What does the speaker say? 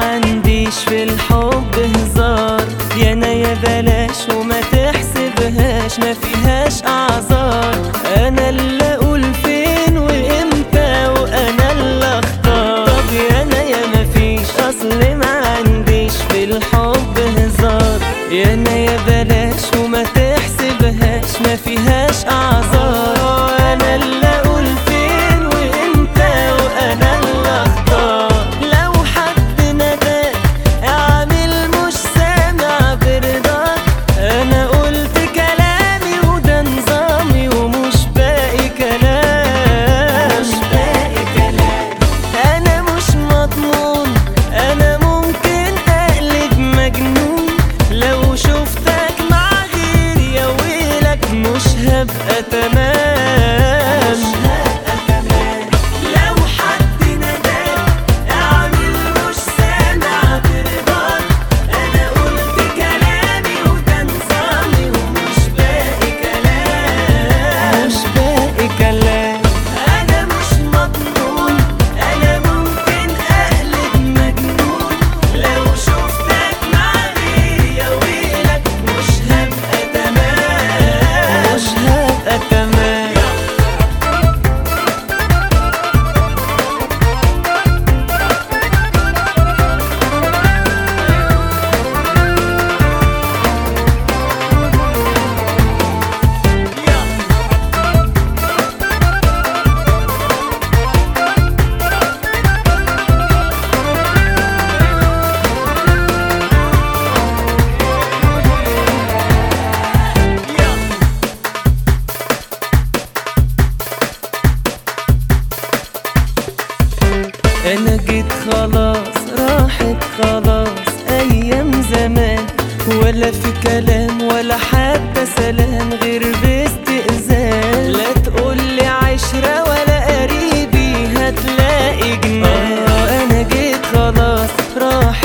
عنديش في الحب هزار، يا انا يا بلاش وما تحسبهاش ما فيهاش اعذار. انا اللي اقول فين وامتى وانا اللي اختار. طب يا انا يا ما فيش اصل ما عنديش في الحب هزار، يا انا يا بلاش وما تحسبهاش ما فيهاش اعذار. انا اللي اقول فين وامتى وانا اللي اختار. لو حد نداك اعمل مش سامع برضاك، انا قلت كلامي وده نظامي ومش باقي كلام. مش باقي كلام، انا مش مضمون، انا ممكن اقلب مجنون لو شفتك مع غيري يا ويلك مش هبقى تمام. لو حد نداك اعمل مش سامع برضاك، انا قلت كلامي وده نظامي ومش باقي كلام. مش باقي كلام، انا مش مضمون، انا ممكن اقلب مجنون لو شفتك مع غيري يا ويلك مش هبقى تمام. مش هبقى تمام. انا جيت خلاص راحت خلاص ايام زمان، ولا في كلام ولا حتى سلام غير باستئذان. لا تقولي عشرة ولا قريبي هتلاقي جنان. انا جيت خلاص راحت